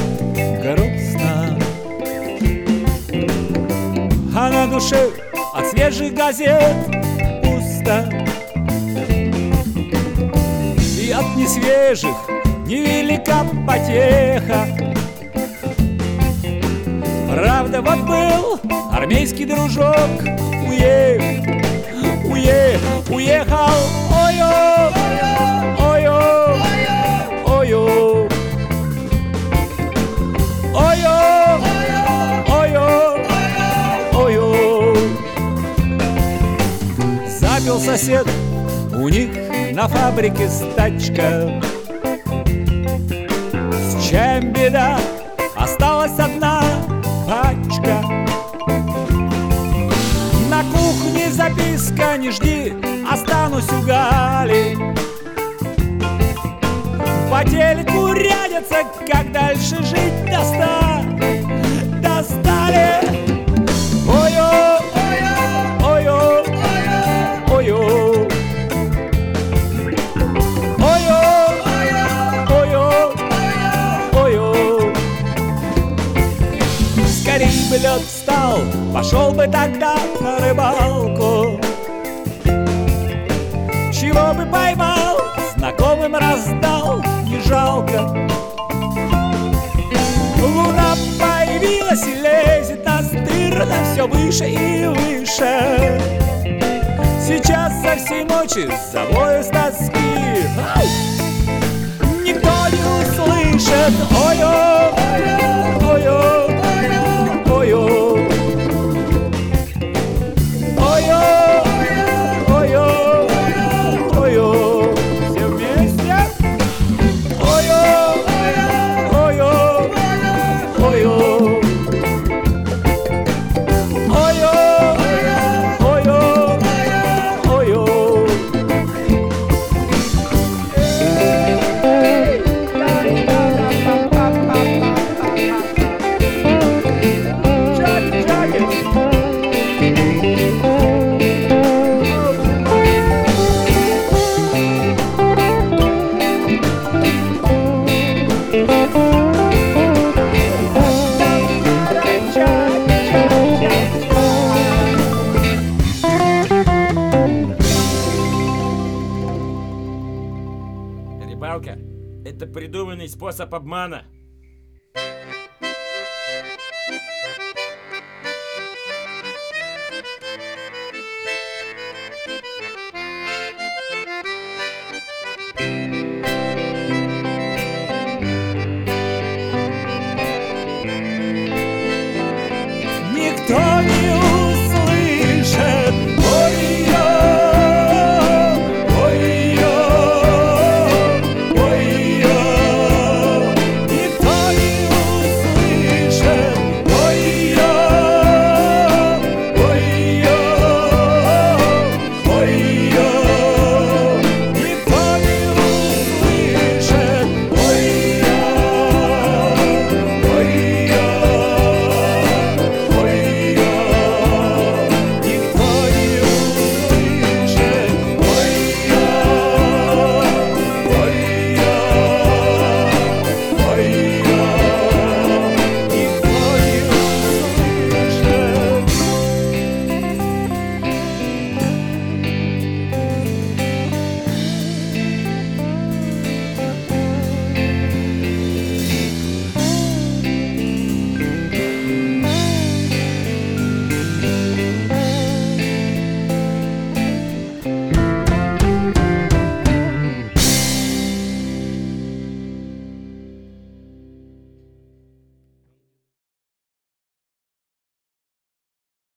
грустно, а на душе от свежих газет пусто. И от несвежих невелика потеха. Правда, вот был армейский дружок, уехал, ой-ой, ой-ой, ой-ой, ой-ой, ой-ой, ой-ой. Запил сосед у них на фабрике стачка. С чем беда? Осталась одна пачка. На кухне записка: не жди, останусь у Гали. По телеку рядятся, как дальше жить достали. Ой-ой, ой-ой, ой-ой, ой-ой. Скорей бы лед встал, пошел бы тогда на рыбалку. Чего бы поймал, знакомым раздал, не жалко. Луна появилась и лезет настырно все выше и выше. Сейчас со всей ночи завою с тоски. Никто не услышит. Ой-ой, ой-ой, ой-ой, ой-ой, ой-ой, ой-ой. Все вместе. Ой-ой, ой-ой, ой-ой, Рыбалка — это придуманный способ обмана.